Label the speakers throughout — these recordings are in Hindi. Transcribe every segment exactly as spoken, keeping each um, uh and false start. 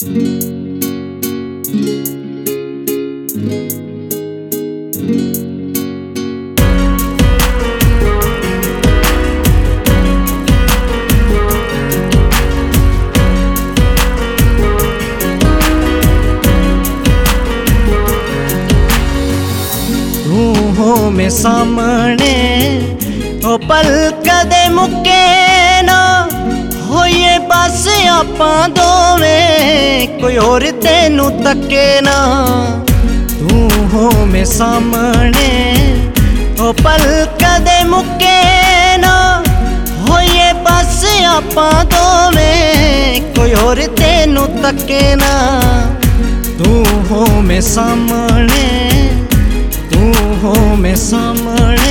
Speaker 1: में सामने ओ पल कदे मुक्के ना होइए बस आपां दोवें, कोई होर तेनू तके ना। तू हो में सामने ओ पल कदे मुक्के ना होइए बस आपां दोवें, कोई होर तेनू तके ना। तू हो में सामने, तू हो में सामने।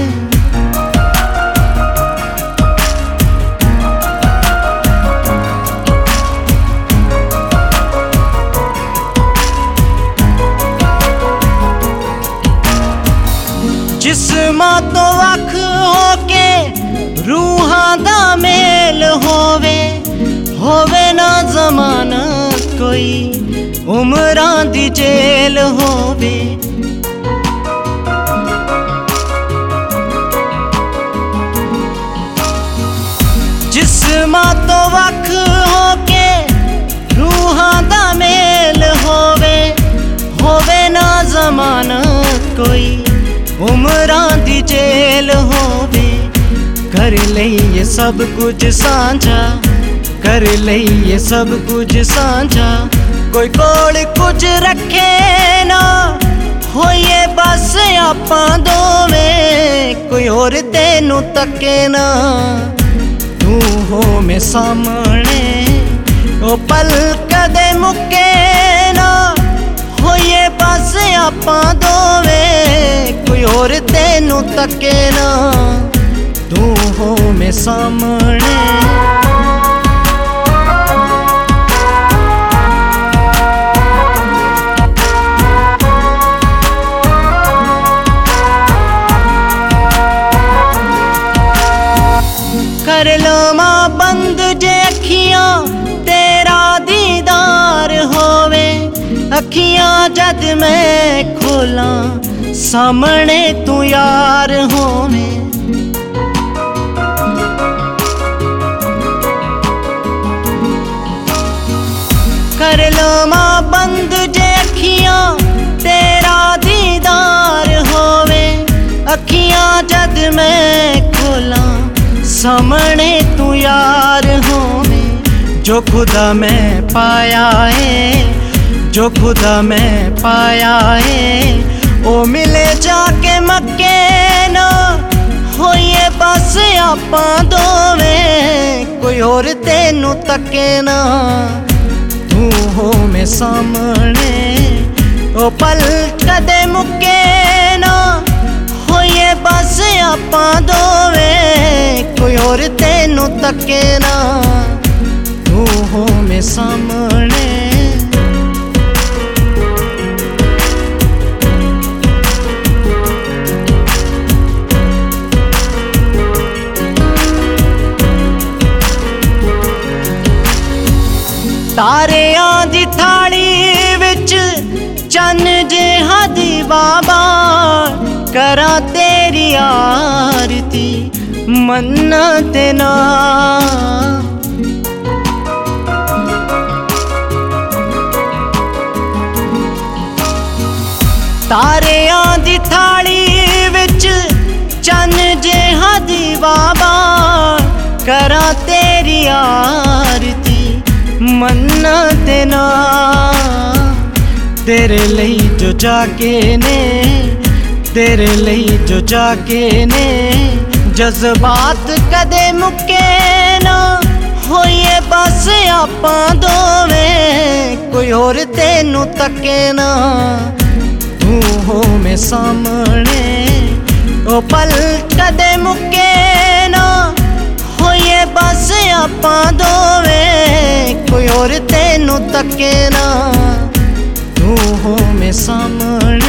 Speaker 1: जिस्मां तो वख होके रूहां दा मेल होवे, होवे ना ज़माना कोई उमरां दी जेल होवे। जिस्मां तो वख होके रूहां दा मेल होवे, होवे ना ज़माना कोई उमरां दी जेल होवे। कर लईए सब कुछ सांझा, कर लईए सब कुछ सांझा, कोई कोल कुछ रखे ना होइए बस आपां दोवें, कोई होर तेनू तके ना। तू हो में सामने ओ पल कदे मुक्के ना होइए बस आपां दोवें, कोई होर तेनू तके ना। तू हो में सामने। कर लमा बंद जे अखियां तेरा दीदार होवे, अखियां जद मैं खोला सामने तू यार होवे। कर लमा बंद जे अखियां तेरा दीदार होवे, अखियां जद मैं खोला सामने तू यार होवे। जो खुदा मैं पाया है, जो खुदा मैं पाया है, ओ मिले जाके मक्के ना होइए बस आपां दोवें, कोई होर तेनू तके ना। तू हो में सामने ओ पल कदे मुक्के ना होइए बस आपां दोवें, कोई होर तेनू तके ना। तू हो में सामने। तारेयां दी थाली विच चन्न जिहा दीवा बार, करां तेरी आरती मन्नत नाल। तारेयां दी थाली विच चन्न जिहा दीवा बार, करां तेरी आरती मन्नत नाल। तेरे लई जो जाके ने, तेरे लई जो जाके ने, जज्बात कदे मुक्के ना होइए बस आपां दोवें, कोई होर तेनू तके ना। तू हो में सामने ओ पल कदे मुक्के ना होइए बस आपां दोवें, कोई होर तेनू तके ना। तू हो में सामने।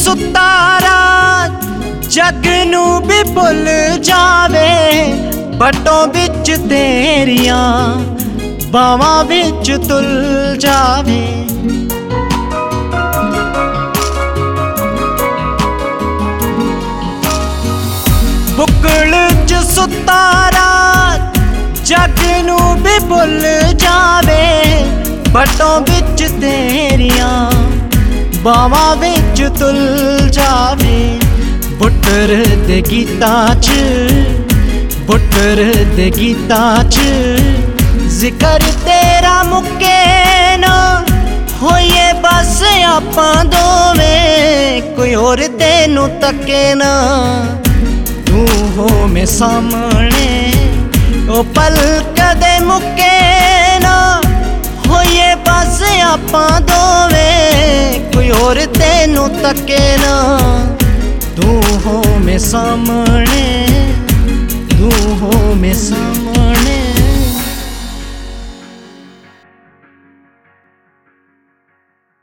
Speaker 1: सुता रात जग नू भी भुल जावे, बटों बिच तेरियां बावां बिच तुल जावे। बुकल च सुता रात जग नू भी भुल जावे, बटों बिच तेरियां बावां बिच तुल जावे। बुटर दे गीतां च बुटर दे गीतां च जिक्र तेरा मुक्के ना होइए बस आपां दोवें, कोई होर तेनू तके ना। तू हो मैं सामने ओ पल कदे मुक्के ना होइए बस आपां दोवें, कोई होर तेनू तके ना। तू हो मैं सामने तू हो मैं सामने।